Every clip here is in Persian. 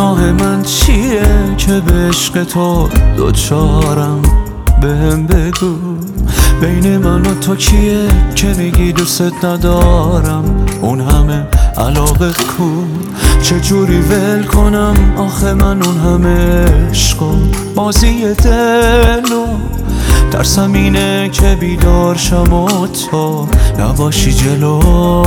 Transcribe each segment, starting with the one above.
گناه من چیه که به عشق تو دوچارم؟ بهم بگو بین من و تو کیه که میگی دوست ندارم؟ اون همه علاقه کو چجوری ول کنم؟ آخه من اون همه عشق و بازی دلو ترسم اینه که بیدار شم و تو نباشی جلو.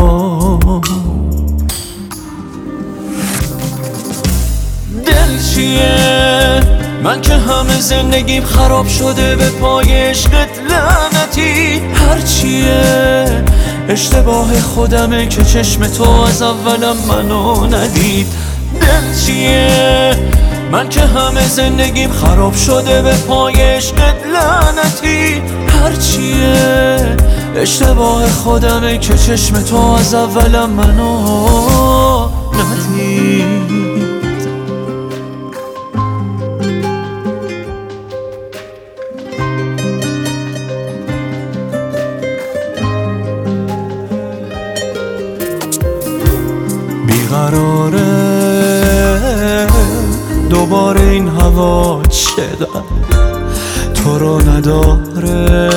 دل چیه؟ من که همه زندگیم خراب شده به پای عشقت لعنتی. هرچیه اشتباه خودمه که چشم تو از اولم منو ندید. دل چیه؟ من که همه زندگیم خراب شده به پای عشقت لعنتی. هرچیه اشتباه خودمه که چشم تو از اولم منو ندید. بیقراره دوباره این هوا چقدر تو رو نداره.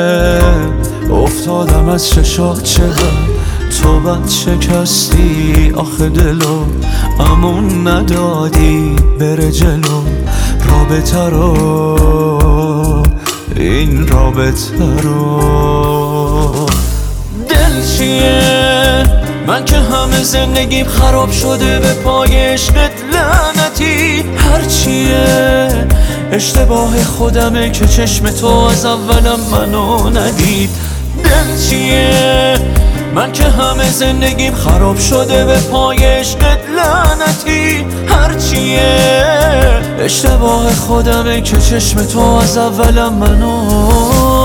افتادم از چشات چقدر تو بد شکستی. آخه دلو امون ندادی بره جلو رابطه رو، این رابطه رو. دل چیه؟ من که همه زندگیم خراب شده به پای عشقت لعنتی. هرچیه اشتباه خودمه که چشم تو از اولم منو ندید. دل چیه؟ من که همه زندگیم خراب شده به پای عشقت لعنتی. هرچیه اشتباه خودمه که چشم تو از اولم منو